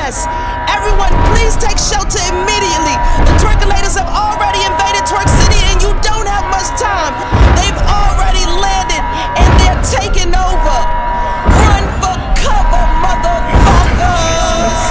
mess. Everyone, please take shelter immediately. The twerkulators have already invaded Twerk City and you don't have much time. They've already landed and they're taking over. Run for cover, motherfuckers.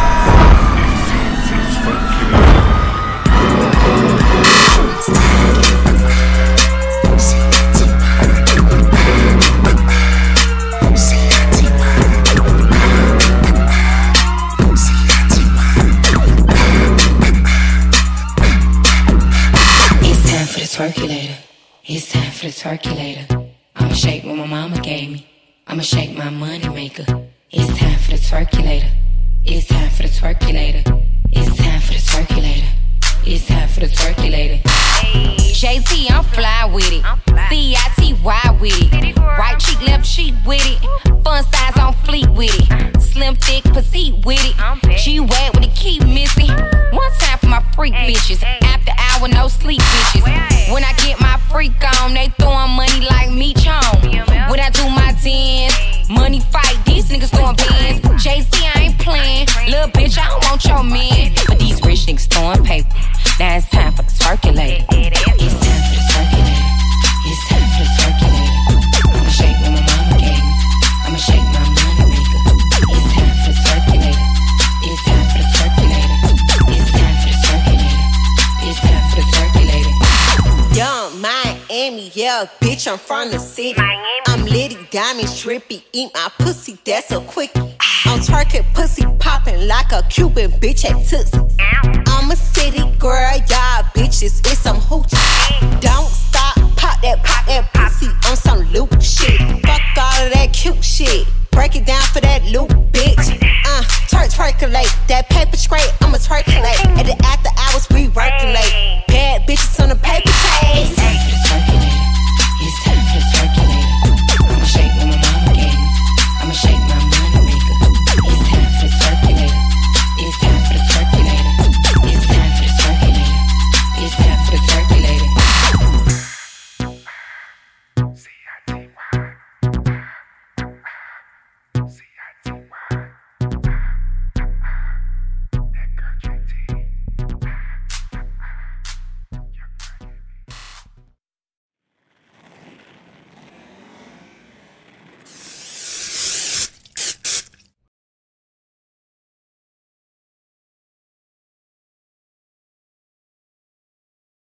Twerkulator. It's time for the twerkulator. I'ma shake what my mama gave me. I'ma shake my money maker. It's time for the twerkulator. It's time for the twerkulator. It's time for the twerkulator. It's time for the twerkulator. JT, I'm fly with it. CITY with it. Right cheek, left cheek with it. Fun size on fleet with it. Slim, thick, petite with it. G-Wag with the key missing. One time for my freak bitches. After hour, no sleep bitches. When I get my freak on, they throwing money like me chon. When I do my dance, money fight, these niggas throwing bands. JC, I ain't playing. Little bitch, I don't want your man. But these rich niggas throwing paper. Now it's time for the circulator. It's time for the circulator. It's time for the circulator. I'ma shake what my mama gave me. I'ma shake my money maker. It's time for the circulator. It's time for the circulator. It's time for the circulator. It's time for the circulator. Young Miami, yeah, bitch, I'm from the city. I'm Liddy, diamond, trippy, eat my pussy, that's a quickie. I'm twerking, pussy popping like a Cuban bitch at Tootsie. I'm a city girl, y'all bitches, it's some hoochie. Don't stop, pop that pussy on some loop.